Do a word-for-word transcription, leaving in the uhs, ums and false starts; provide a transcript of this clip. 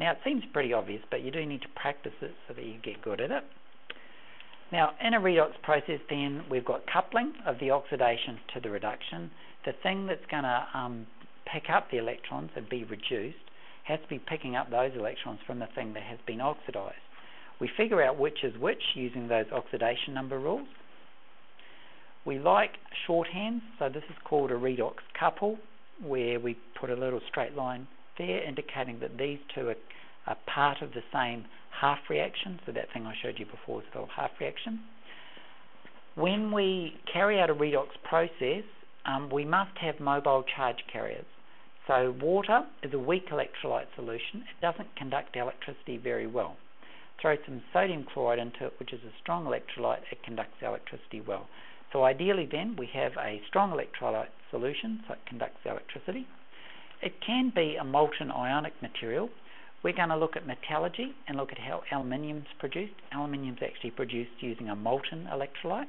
Now it seems pretty obvious, but you do need to practice it so that you get good at it. Now in a redox process then, we've got coupling of the oxidation to the reduction. The thing that's going to um, pick up the electrons and be reduced has to be picking up those electrons from the thing that has been oxidized. We figure out which is which using those oxidation number rules. We like shorthands, so this is called a redox couple, where we put a little straight line there indicating that these two are, are part of the same half reaction. So that thing I showed you before is called half reaction. When we carry out a redox process, um, we must have mobile charge carriers. So water is a weak electrolyte solution. It doesn't conduct electricity very well. Throw some sodium chloride into it, which is a strong electrolyte. It conducts electricity well. So ideally then we have a strong electrolyte solution, so it conducts electricity. It can be a molten ionic material. We're going to look at metallurgy and look at how aluminium is produced. Aluminium is actually produced using a molten electrolyte.